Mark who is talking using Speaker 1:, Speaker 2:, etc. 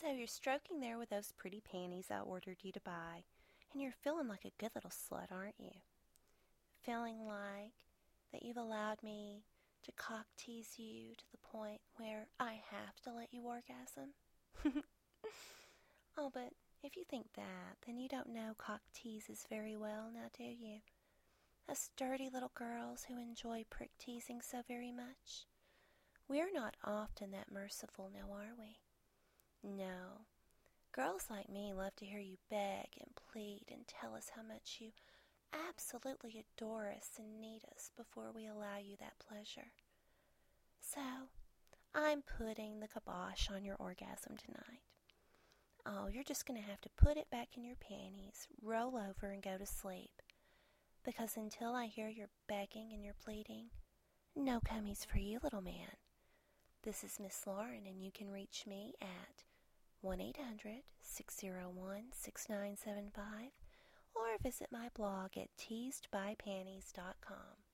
Speaker 1: So you're stroking there with those pretty panties I ordered you to buy, and you're feeling like a good little slut, aren't you? Feeling like that you've allowed me to cock tease you to the point where I have to let you orgasm? Oh, but if you think that, then you don't know cock teases very well, now do you? Us dirty little girls who enjoy prick teasing so very much. We're not often that merciful, now are we? No. Girls like me love to hear you beg and plead and tell us how much you absolutely adore us and need us before we allow you that pleasure. So, I'm putting the kibosh on your orgasm tonight. Oh, you're just going to have to put it back in your panties, roll over, and go to sleep. Because until I hear your begging and your pleading, no cummies for you, little man. This is Miss Lauren, and you can reach me at 1-800-601-6975 or visit my blog at teasedbypanties.com.